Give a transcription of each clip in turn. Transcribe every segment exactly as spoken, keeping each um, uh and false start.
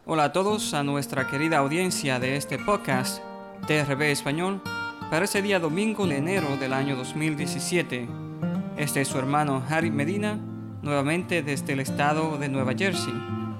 Hola a todos, a nuestra querida audiencia de este podcast T R B Español para ese día domingo de enero del año dos mil diecisiete. Este es su hermano Harry Medina, nuevamente desde el estado de Nueva Jersey.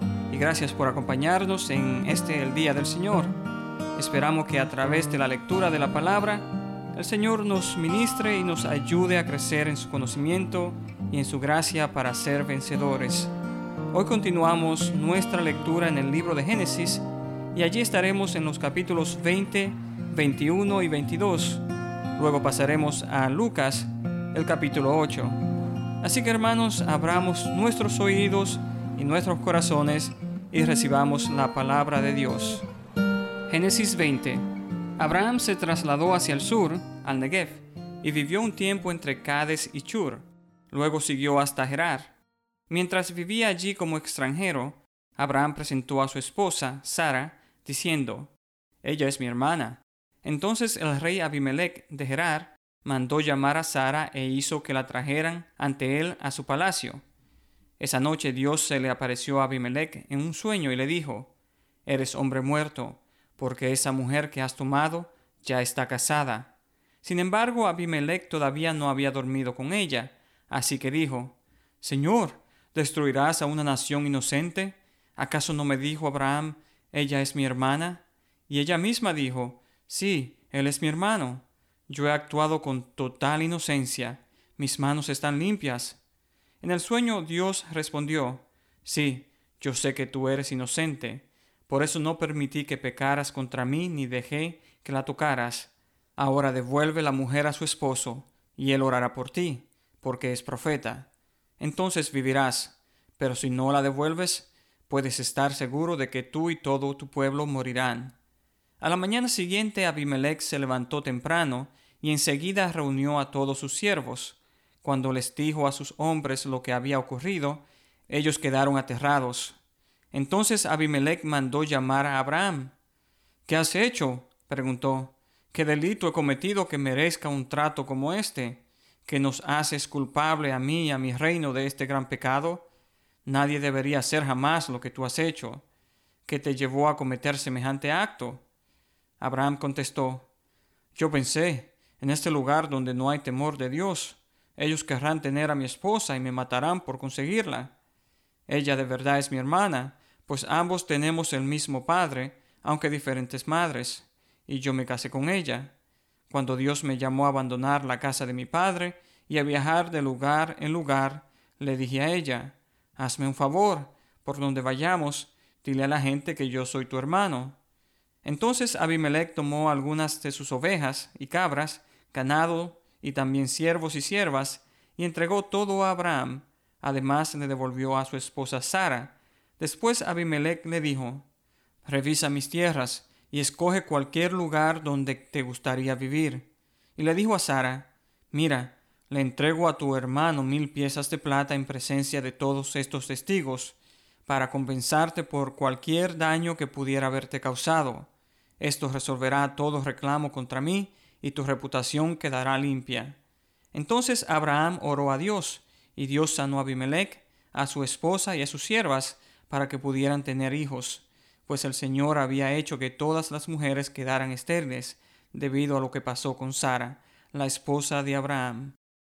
Y gracias por acompañarnos en este el Día del Señor. Esperamos que a través de la lectura de la palabra, el Señor nos ministre y nos ayude a crecer en su conocimiento y en su gracia para ser vencedores. Hoy continuamos nuestra lectura en el libro de Génesis y allí estaremos en los capítulos veinte, veintiuno y veintidós. Luego pasaremos a Lucas, el capítulo ocho. Así que, hermanos, abramos nuestros oídos y nuestros corazones y recibamos la palabra de Dios. Génesis veinte. Abraham se trasladó hacia el sur, al Negev, y vivió un tiempo entre Cades y Chur. Luego siguió hasta Gerar. Mientras vivía allí como extranjero, Abraham presentó a su esposa, Sara, diciendo: «Ella es mi hermana». Entonces el rey Abimelech de Gerar mandó llamar a Sara e hizo que la trajeran ante él a su palacio. Esa noche Dios se le apareció a Abimelech en un sueño y le dijo: «Eres hombre muerto, porque esa mujer que has tomado ya está casada». Sin embargo, Abimelech todavía no había dormido con ella, así que dijo: «Señor, ¿destruirás a una nación inocente? ¿Acaso no me dijo Abraham, ella es mi hermana?» Y ella misma dijo: «Sí, él es mi hermano. Yo he actuado con total inocencia. Mis manos están limpias». En el sueño Dios respondió: «Sí, yo sé que tú eres inocente. Por eso no permití que pecaras contra mí ni dejé que la tocaras. Ahora devuelve la mujer a su esposo, y él orará por ti, porque es profeta. Entonces vivirás, pero si no la devuelves, puedes estar seguro de que tú y todo tu pueblo morirán». A la mañana siguiente Abimelech se levantó temprano y enseguida reunió a todos sus siervos. Cuando les dijo a sus hombres lo que había ocurrido, ellos quedaron aterrados. Entonces Abimelech mandó llamar a Abraham. «¿Qué has hecho?», preguntó. «¿Qué delito he cometido que merezca un trato como este, que nos haces culpable a mí y a mi reino de este gran pecado? Nadie debería hacer jamás lo que tú has hecho. ¿Qué te llevó a cometer semejante acto?». Abraham contestó: «Yo pensé, en este lugar donde no hay temor de Dios, ellos querrán tener a mi esposa y me matarán por conseguirla. Ella de verdad es mi hermana, pues ambos tenemos el mismo padre, aunque diferentes madres, y yo me casé con ella. Cuando Dios me llamó a abandonar la casa de mi padre y a viajar de lugar en lugar, le dije a ella: «Hazme un favor, por donde vayamos, dile a la gente que yo soy tu hermano». Entonces Abimelech tomó algunas de sus ovejas y cabras, ganado y también siervos y siervas, y entregó todo a Abraham. Además le devolvió a su esposa Sara. Después Abimelech le dijo: «Revisa mis tierras y escoge cualquier lugar donde te gustaría vivir». Y le dijo a Sara: «Mira, le entrego a tu hermano mil piezas de plata en presencia de todos estos testigos, para compensarte por cualquier daño que pudiera haberte causado. Esto resolverá todo reclamo contra mí y tu reputación quedará limpia». Entonces Abraham oró a Dios, y Dios sanó a Abimelech, a su esposa y a sus siervas, para que pudieran tener hijos, pues el Señor había hecho que todas las mujeres quedaran estériles, debido a lo que pasó con Sara, la esposa de Abraham.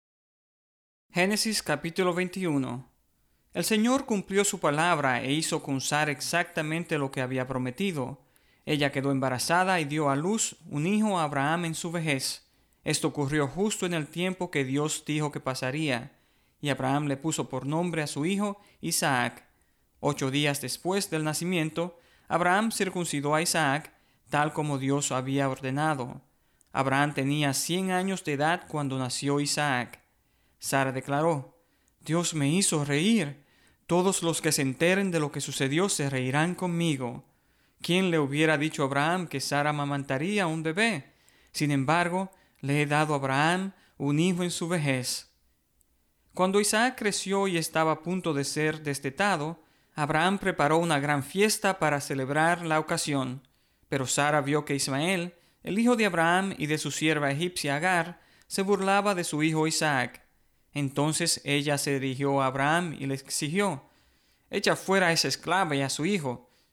Génesis capítulo veintiuno. El Señor cumplió su palabra e hizo con Sara exactamente lo que había prometido. Ella quedó embarazada y dio a luz un hijo a Abraham en su vejez. Esto ocurrió justo en el tiempo que Dios dijo que pasaría, y Abraham le puso por nombre a su hijo Isaac. Ocho días después del nacimiento, Abraham circuncidó a Isaac, tal como Dios había ordenado. Abraham tenía cien años de edad cuando nació Isaac. Sara declaró: «Dios me hizo reír. Todos los que se enteren de lo que sucedió se reirán conmigo». ¿Quién le hubiera dicho a Abraham que Sara amamantaría un bebé? Sin embargo, le he dado a Abraham un hijo en su vejez. Cuando Isaac creció y estaba a punto de ser destetado, Abraham preparó una gran fiesta para celebrar la ocasión. Pero Sara vio que Ismael, el hijo de Abraham y de su sierva egipcia Agar, se burlaba de su hijo Isaac. Entonces ella se dirigió a Abraham y le exigió: «Echa fuera a esa esclava y a su hijo.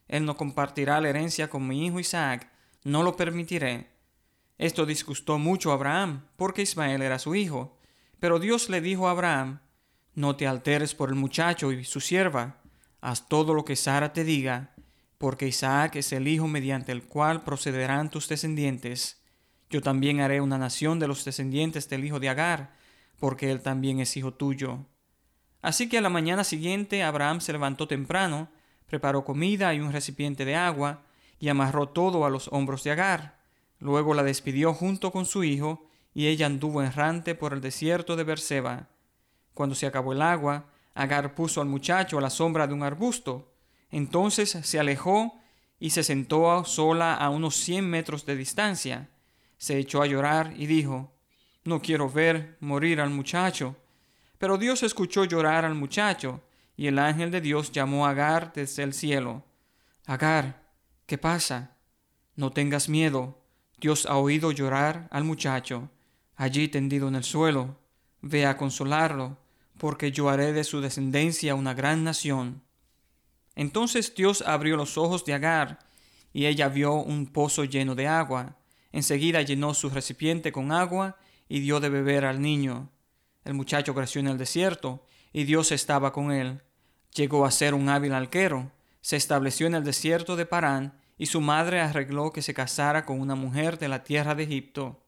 él no compartirá la herencia con mi hijo Isaac, no lo permitiré. Esto disgustó mucho a Abraham, porque Ismael era su hijo. Pero Dios le dijo a Abraham: no te alteres por el muchacho y su sierva, haz todo lo que Sara te diga, porque Isaac es el hijo mediante el cual procederán tus descendientes. Yo también haré una nación de los descendientes del hijo de Agar, porque él también es hijo tuyo. Así que a la mañana siguiente Abraham se levantó temprano, preparó comida y un recipiente de agua, y amarró todo a los hombros de Agar. Luego la despidió junto con su hijo, y ella anduvo errante por el desierto de Beerseba. Cuando se acabó el agua, Agar puso al muchacho a la sombra de un arbusto. Entonces se alejó y se sentó sola a unos cien metros de distancia. Se echó a llorar y dijo: no quiero ver morir al muchacho. Pero Dios escuchó llorar al muchacho, y el ángel de Dios llamó a Agar desde el cielo. Agar, ¿qué pasa? No tengas miedo. Dios ha oído llorar al muchacho, allí tendido en el suelo. Ve a consolarlo, porque yo haré de su descendencia una gran nación. Entonces Dios abrió los ojos de Agar, y ella vio un pozo lleno de agua. Enseguida llenó su recipiente con agua y dio de beber al niño. El muchacho creció en el desierto, y Dios estaba con él. Llegó a ser un hábil arquero. Se estableció en el desierto de Parán, y su madre arregló que se casara con una mujer de la tierra de Egipto.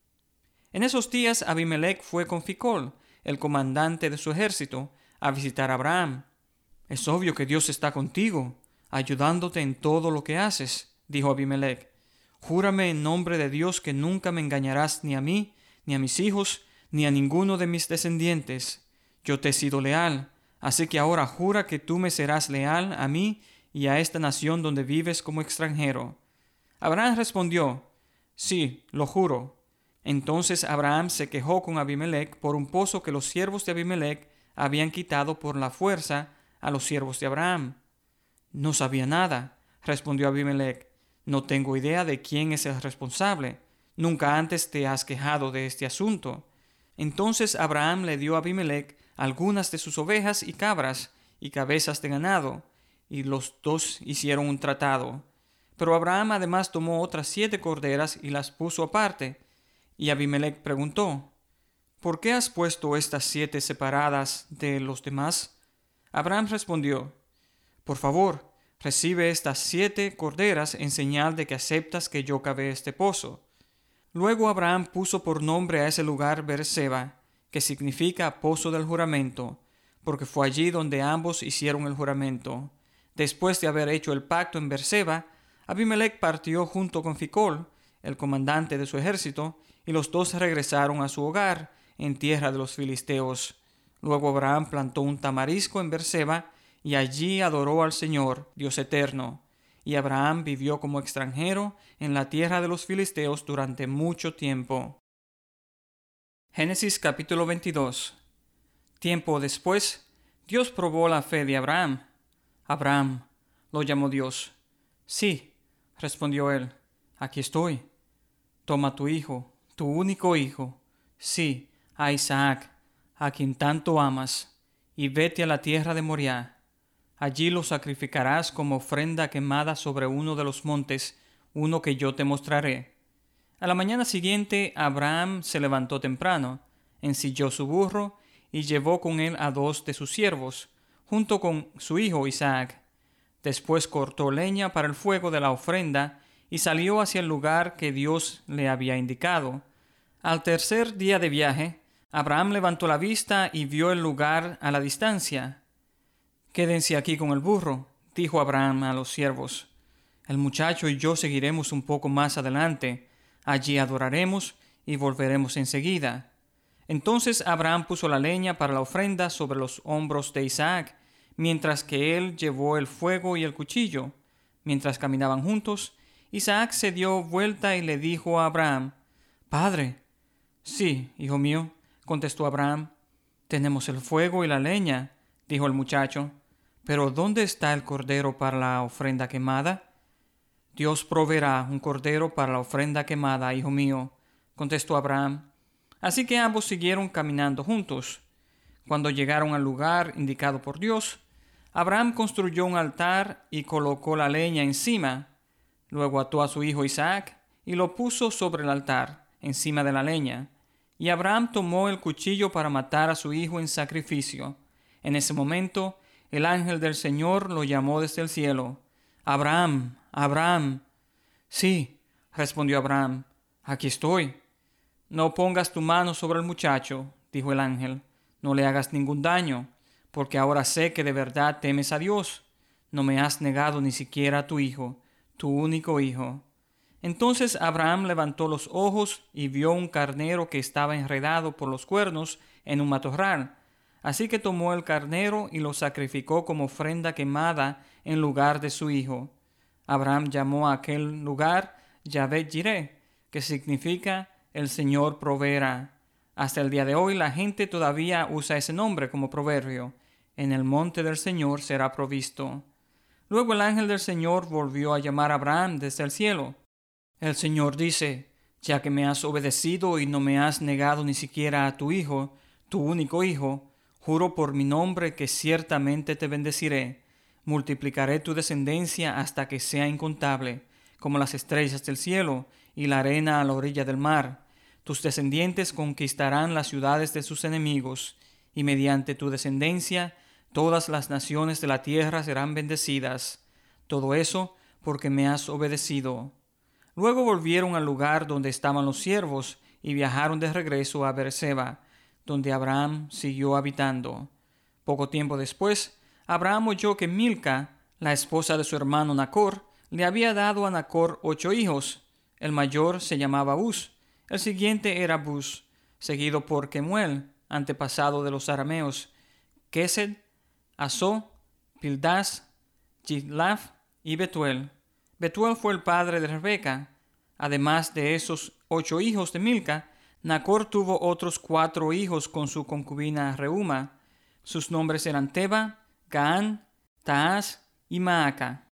En esos días Abimelech fue con Ficol, el comandante de su ejército, a visitar a Abraham. Es obvio que Dios está contigo, ayudándote en todo lo que haces, dijo Abimelech. Júrame en nombre de Dios que nunca me engañarás ni a mí, ni a mis hijos, ni a ninguno de mis descendientes. Yo te he sido leal, así que ahora jura que tú me serás leal a mí y a esta nación donde vives como extranjero. Abraham respondió: sí, lo juro. Entonces Abraham se quejó con Abimelech por un pozo que los siervos de Abimelech habían quitado por la fuerza a los siervos de Abraham. No sabía nada, respondió Abimelech. No tengo idea de quién es el responsable. Nunca antes te has quejado de este asunto. Entonces Abraham le dio a Abimelech algunas de sus ovejas y cabras y cabezas de ganado, y los dos hicieron un tratado. Pero Abraham además tomó otras siete corderas y las puso aparte. Y Abimelech preguntó: ¿por qué has puesto estas siete separadas de los demás? Abraham respondió: por favor, recibe estas siete corderas en señal de que aceptas que yo cavé este pozo. Luego Abraham puso por nombre a ese lugar Beerseba, que significa pozo del juramento, porque fue allí donde ambos hicieron el juramento. Después de haber hecho el pacto en Beerseba, Abimelech partió junto con Ficol, el comandante de su ejército, y los dos regresaron a su hogar en tierra de los filisteos. Luego Abraham plantó un tamarisco en Beerseba y allí adoró al Señor, Dios eterno. Y Abraham vivió como extranjero en la tierra de los filisteos durante mucho tiempo. Génesis capítulo veintidós. Tiempo después, Dios probó la fe de Abraham. Abraham, lo llamó Dios. Sí, respondió él, aquí estoy. Toma tu hijo, tu único hijo, sí, a Isaac, a quien tanto amas, y vete a la tierra de Moriah. Allí lo sacrificarás como ofrenda quemada sobre uno de los montes, uno que yo te mostraré. A la mañana siguiente, Abraham se levantó temprano, ensilló su burro y llevó con él a dos de sus siervos, junto con su hijo Isaac. Después cortó leña para el fuego de la ofrenda y salió hacia el lugar que Dios le había indicado. Al tercer día de viaje, Abraham levantó la vista y vio el lugar a la distancia. «Quédense aquí con el burro», dijo Abraham a los siervos. «El muchacho y yo seguiremos un poco más adelante. Allí adoraremos y volveremos enseguida». Entonces Abraham puso la leña para la ofrenda sobre los hombros de Isaac, mientras que él llevó el fuego y el cuchillo. Mientras caminaban juntos, Isaac se dio vuelta y le dijo a Abraham: «Padre». «Sí, hijo mío», contestó Abraham. «Tenemos el fuego y la leña», dijo el muchacho. «Pero ¿dónde está el cordero para la ofrenda quemada?» «Dios proveerá un cordero para la ofrenda quemada, hijo mío», contestó Abraham. Así que ambos siguieron caminando juntos. Cuando llegaron al lugar indicado por Dios, Abraham construyó un altar y colocó la leña encima. Luego ató a su hijo Isaac y lo puso sobre el altar, encima de la leña. Y Abraham tomó el cuchillo para matar a su hijo en sacrificio. En ese momento, el ángel del Señor lo llamó desde el cielo. «Abraham, Abraham». «Sí», respondió Abraham, «aquí estoy». «No pongas tu mano sobre el muchacho», dijo el ángel. «No le hagas ningún daño, porque ahora sé que de verdad temes a Dios. No me has negado ni siquiera a tu hijo, tu único hijo». Entonces Abraham levantó los ojos y vio un carnero que estaba enredado por los cuernos en un matorral. Así que tomó el carnero y lo sacrificó como ofrenda quemada en lugar de su hijo. Abraham llamó a aquel lugar Yahvé-Jireh, que significa el Señor proveerá. Hasta el día de hoy la gente todavía usa ese nombre como proverbio. En el monte del Señor será provisto. Luego el ángel del Señor volvió a llamar a Abraham desde el cielo. El Señor dice: «Ya que me has obedecido y no me has negado ni siquiera a tu hijo, tu único hijo, juro por mi nombre que ciertamente te bendeciré. Multiplicaré tu descendencia hasta que sea incontable, como las estrellas del cielo y la arena a la orilla del mar. Tus descendientes conquistarán las ciudades de sus enemigos, y mediante tu descendencia todas las naciones de la tierra serán bendecidas. Todo eso porque me has obedecido». Luego volvieron al lugar donde estaban los siervos y viajaron de regreso a Beerseba, donde Abraham siguió habitando. Poco tiempo después, Abraham oyó que Milca, la esposa de su hermano Nacor, le había dado a Nacor ocho hijos. El mayor se llamaba Uz, el siguiente era Buz, seguido por Kemuel, antepasado de los arameos, Kesed, Asó, Pildas, Jidlaf y Betuel. Betuel fue el padre de Rebeca. Además de esos ocho hijos de Milca, Nacor tuvo otros cuatro hijos con su concubina Reuma. Sus nombres eran Teba, Gaán, Taás y Maaca.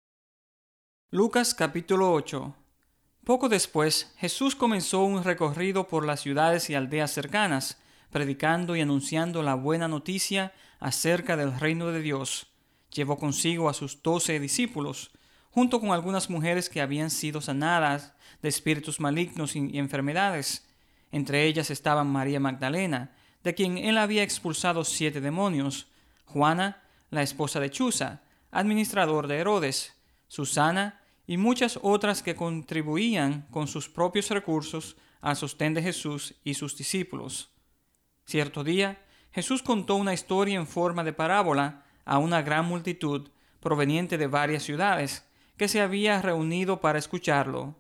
Lucas capítulo ocho. Poco después, Jesús comenzó un recorrido por las ciudades y aldeas cercanas, predicando y anunciando la buena noticia acerca del reino de Dios. Llevó consigo a sus doce discípulos, junto con algunas mujeres que habían sido sanadas de espíritus malignos y enfermedades. Entre ellas estaban María Magdalena, de quien él había expulsado siete demonios; Juana, la esposa de Chuza, administrador de Herodes; Susana y muchas otras que contribuían con sus propios recursos al sostén de Jesús y sus discípulos. Cierto día, Jesús contó una historia en forma de parábola a una gran multitud proveniente de varias ciudades que se había reunido para escucharlo.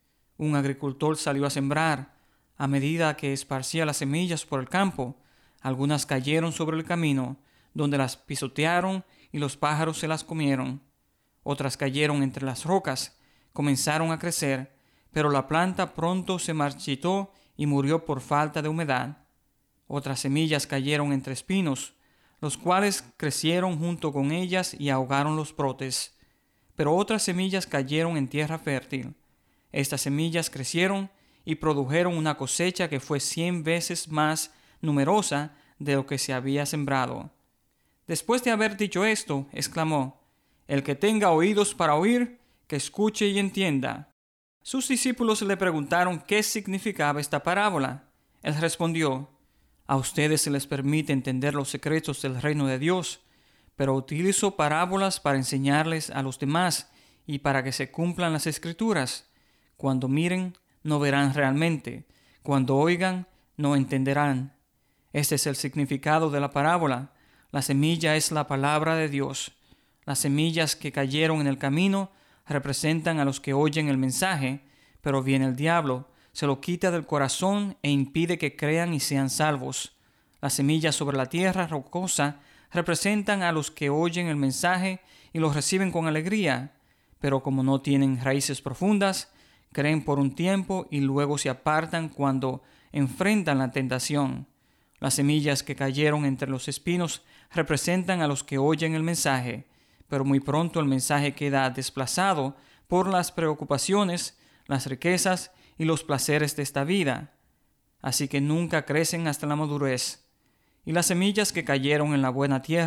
Un agricultor salió a sembrar. A medida que esparcía las semillas por el campo, algunas cayeron sobre el camino, donde las pisotearon y los pájaros se las comieron. Otras cayeron entre las rocas, comenzaron a crecer, pero la planta pronto se marchitó y murió por falta de humedad. Otras semillas cayeron entre espinos, los cuales crecieron junto con ellas y ahogaron los brotes. Pero otras semillas cayeron en tierra fértil. Estas semillas crecieron y produjeron una cosecha que fue cien veces más numerosa de lo que se había sembrado. Después de haber dicho esto, exclamó: «El que tenga oídos para oír, que escuche y entienda». Sus discípulos le preguntaron qué significaba esta parábola. Él respondió: «A ustedes se les permite entender los secretos del reino de Dios, pero utilizo parábolas para enseñarles a los demás y para que se cumplan las Escrituras. Cuando miren, no verán realmente. Cuando oigan, no entenderán». Este es el significado de la parábola. La semilla es la palabra de Dios. Las semillas que cayeron en el camino representan a los que oyen el mensaje, pero viene el diablo, se lo quita del corazón e impide que crean y sean salvos. Las semillas sobre la tierra rocosa representan a los que oyen el mensaje y los reciben con alegría, pero como no tienen raíces profundas, creen por un tiempo y luego se apartan cuando enfrentan la tentación. Las semillas que cayeron entre los espinos representan a los que oyen el mensaje, pero muy pronto el mensaje queda desplazado por las preocupaciones, las riquezas y los placeres de esta vida. Así que nunca crecen hasta la madurez. Y las semillas que cayeron en la buena tierra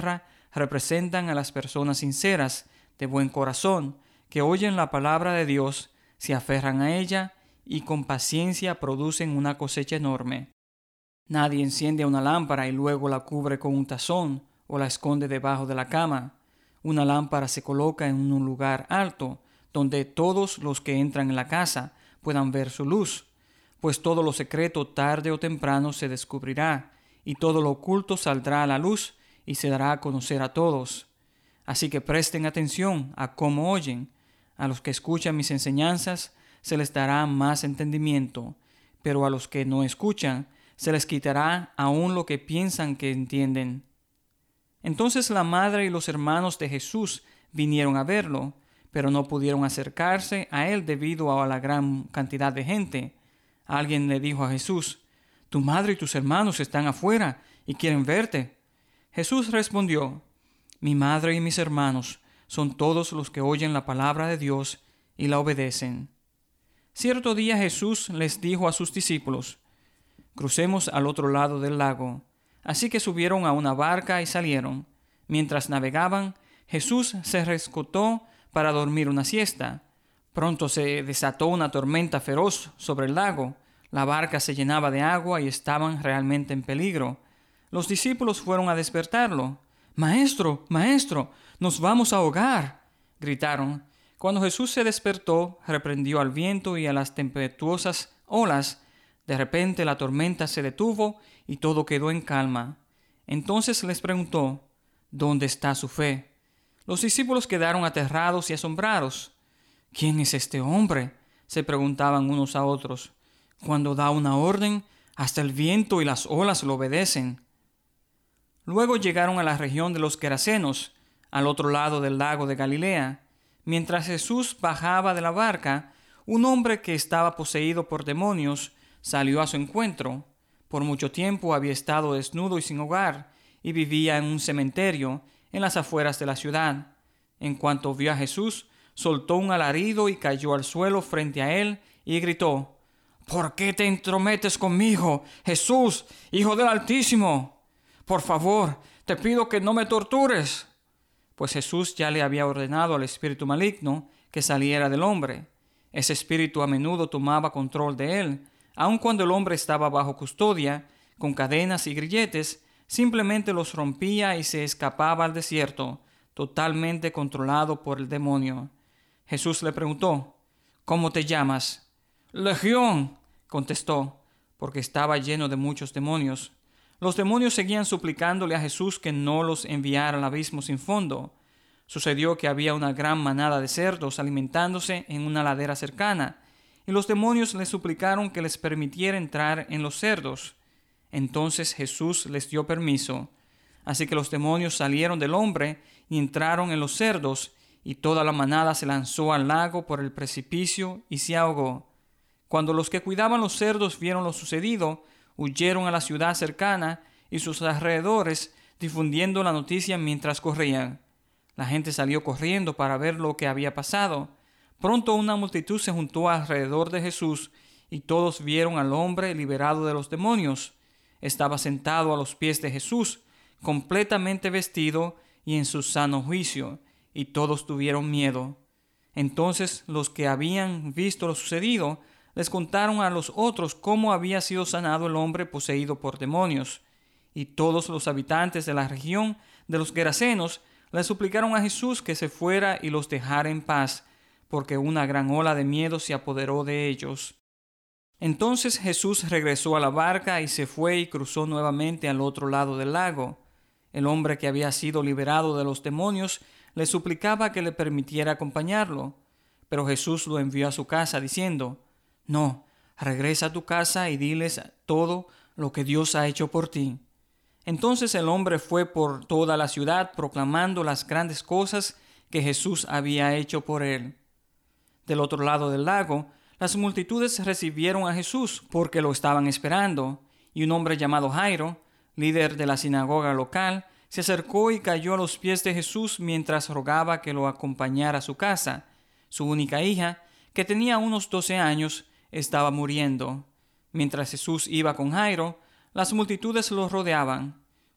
representan a las personas sinceras, de buen corazón, que oyen la palabra de Dios, se aferran a ella y con paciencia producen una cosecha enorme. Nadie enciende una lámpara y luego la cubre con un tazón o la esconde debajo de la cama. Una lámpara se coloca en un lugar alto, donde todos los que entran en la casa puedan ver su luz, pues todo lo secreto tarde o temprano se descubrirá, y todo lo oculto saldrá a la luz y se dará a conocer a todos. Así que presten atención a cómo oyen. A los que escuchan mis enseñanzas se les dará más entendimiento, pero a los que no escuchan se les quitará aún lo que piensan que entienden. Entonces la madre y los hermanos de Jesús vinieron a verlo, pero no pudieron acercarse a él debido a la gran cantidad de gente. Alguien le dijo a Jesús: «Tu madre y tus hermanos están afuera y quieren verte». Jesús respondió: «Mi madre y mis hermanos son todos los que oyen la palabra de Dios y la obedecen». Cierto día Jesús les dijo a sus discípulos: «Crucemos al otro lado del lago». Así que subieron a una barca y salieron. Mientras navegaban, Jesús se rescató para dormir una siesta. Pronto se desató una tormenta feroz sobre el lago. La barca se llenaba de agua y estaban realmente en peligro. Los discípulos fueron a despertarlo. «Maestro, maestro, nos vamos a ahogar», gritaron. Cuando Jesús se despertó, reprendió al viento y a las tempestuosas olas. De repente la tormenta se detuvo y todo quedó en calma. Entonces les preguntó: «¿Dónde está su fe?». Los discípulos quedaron aterrados y asombrados. «¿Quién es este hombre?», se preguntaban unos a otros. «Cuando da una orden, hasta el viento y las olas lo obedecen». Luego llegaron a la región de los Gerasenos, al otro lado del lago de Galilea. Mientras Jesús bajaba de la barca, un hombre que estaba poseído por demonios salió a su encuentro. Por mucho tiempo había estado desnudo y sin hogar, y vivía en un cementerio en las afueras de la ciudad. En cuanto vio a Jesús, soltó un alarido y cayó al suelo frente a él y gritó: «¿Por qué te entrometes conmigo, Jesús, Hijo del Altísimo? Por favor, te pido que no me tortures». Pues Jesús ya le había ordenado al espíritu maligno que saliera del hombre. Ese espíritu a menudo tomaba control de él, aun cuando el hombre estaba bajo custodia, con cadenas y grilletes, simplemente los rompía y se escapaba al desierto, totalmente controlado por el demonio. Jesús le preguntó: «¿Cómo te llamas?». «Legión», contestó, porque estaba lleno de muchos demonios. Los demonios seguían suplicándole a Jesús que no los enviara al abismo sin fondo. Sucedió que había una gran manada de cerdos alimentándose en una ladera cercana, y los demonios le suplicaron que les permitiera entrar en los cerdos. Entonces Jesús les dio permiso. Así que los demonios salieron del hombre y entraron en los cerdos, y toda la manada se lanzó al lago por el precipicio y se ahogó. Cuando los que cuidaban los cerdos vieron lo sucedido, huyeron a la ciudad cercana y sus alrededores, difundiendo la noticia mientras corrían. La gente salió corriendo para ver lo que había pasado. Pronto una multitud se juntó alrededor de Jesús y todos vieron al hombre liberado de los demonios. Estaba sentado a los pies de Jesús, completamente vestido y en su sano juicio, y todos tuvieron miedo. Entonces los que habían visto lo sucedido les contaron a los otros cómo había sido sanado el hombre poseído por demonios. Y todos los habitantes de la región de los Gerasenos le suplicaron a Jesús que se fuera y los dejara en paz, porque una gran ola de miedo se apoderó de ellos. Entonces Jesús regresó a la barca y se fue y cruzó nuevamente al otro lado del lago. El hombre que había sido liberado de los demonios le suplicaba que le permitiera acompañarlo, pero Jesús lo envió a su casa diciendo: «No, regresa a tu casa y diles todo lo que Dios ha hecho por ti». Entonces el hombre fue por toda la ciudad proclamando las grandes cosas que Jesús había hecho por él. Del otro lado del lago, las multitudes recibieron a Jesús porque lo estaban esperando, y un hombre llamado Jairo, líder de la sinagoga local, se acercó y cayó a los pies de Jesús mientras rogaba que lo acompañara a su casa. Su única hija, que tenía unos doce años, estaba muriendo. Mientras Jesús iba con Jairo, las multitudes lo rodeaban.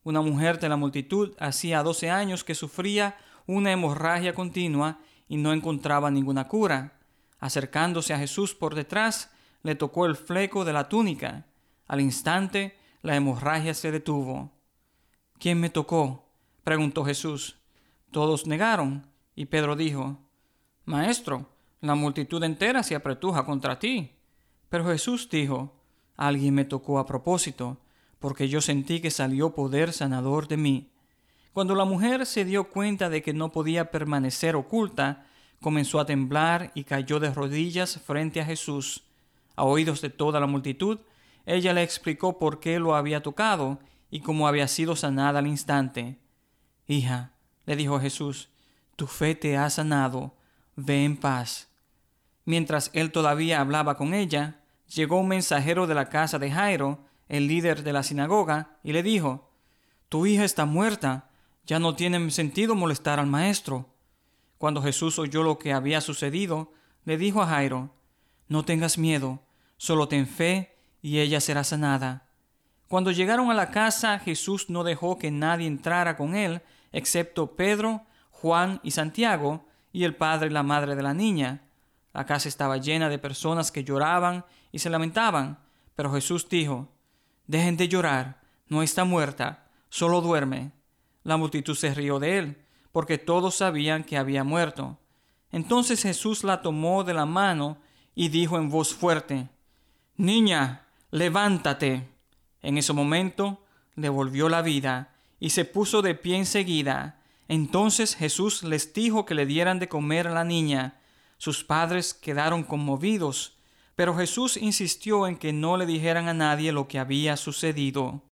Una mujer de la multitud hacía doce años que sufría una hemorragia continua y no encontraba ninguna cura. Acercándose a Jesús por detrás, le tocó el fleco de la túnica. Al instante, la hemorragia se detuvo. ¿Quién me tocó?, preguntó Jesús. Todos negaron, y Pedro dijo: Maestro, la multitud entera se apretuja contra ti. Pero Jesús dijo: Alguien me tocó a propósito, porque yo sentí que salió poder sanador de mí. Cuando la mujer se dio cuenta de que no podía permanecer oculta, comenzó a temblar y cayó de rodillas frente a Jesús. A oídos de toda la multitud, ella le explicó por qué lo había tocado y cómo había sido sanada al instante. Hija, le dijo Jesús, tu fe te ha sanado, ve en paz. Mientras él todavía hablaba con ella, llegó un mensajero de la casa de Jairo, el líder de la sinagoga, y le dijo: Tu hija está muerta, ya no tiene sentido molestar al maestro. Cuando Jesús oyó lo que había sucedido, le dijo a Jairo: No tengas miedo, solo ten fe y ella será sanada. Cuando llegaron a la casa, Jesús no dejó que nadie entrara con él, excepto Pedro, Juan y Santiago, y el padre y la madre de la niña. La casa estaba llena de personas que lloraban y se lamentaban, pero Jesús dijo: Dejen de llorar, no está muerta, solo duerme. La multitud se rió de él, porque todos sabían que había muerto. Entonces Jesús la tomó de la mano y dijo en voz fuerte: Niña, levántate. En ese momento le volvió la vida y se puso de pie enseguida. Entonces Jesús les dijo que le dieran de comer a la niña. Sus padres quedaron conmovidos, pero Jesús insistió en que no le dijeran a nadie lo que había sucedido.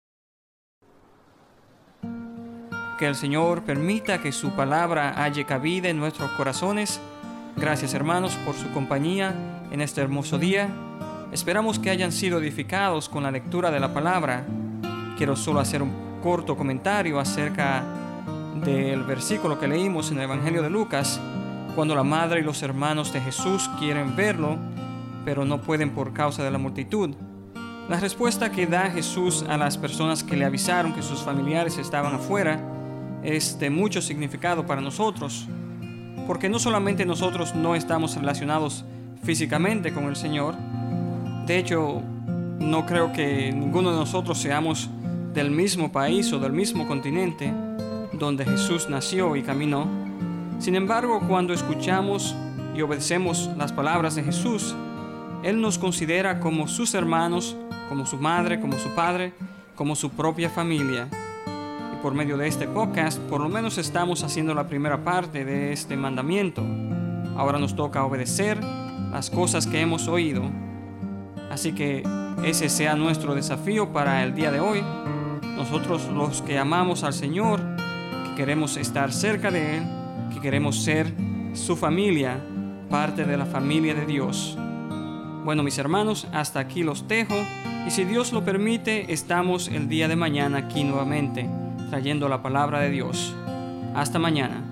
Que el Señor permita que su palabra halle cabida en nuestros corazones. Gracias, hermanos, por su compañía en este hermoso día. Esperamos que hayan sido edificados con la lectura de la palabra. Quiero solo hacer un corto comentario acerca del versículo que leímos en el Evangelio de Lucas, cuando la madre y los hermanos de Jesús quieren verlo, pero no pueden por causa de la multitud. La respuesta que da Jesús a las personas que le avisaron que sus familiares estaban afuera es de mucho significado para nosotros, porque no solamente nosotros no estamos relacionados físicamente con el Señor. De hecho, no creo que ninguno de nosotros seamos del mismo país o del mismo continente donde Jesús nació y caminó. Sin embargo, cuando escuchamos y obedecemos las palabras de Jesús, Él nos considera como sus hermanos, como su madre, como su padre, como su propia familia. Y por medio de este podcast, por lo menos estamos haciendo la primera parte de este mandamiento. Ahora nos toca obedecer las cosas que hemos oído. Así que ese sea nuestro desafío para el día de hoy. Nosotros, los que amamos al Señor, que queremos estar cerca de Él, que queremos ser su familia, parte de la familia de Dios. Bueno, mis hermanos, hasta aquí los dejo, y si Dios lo permite, estamos el día de mañana aquí nuevamente, trayendo la palabra de Dios. Hasta mañana.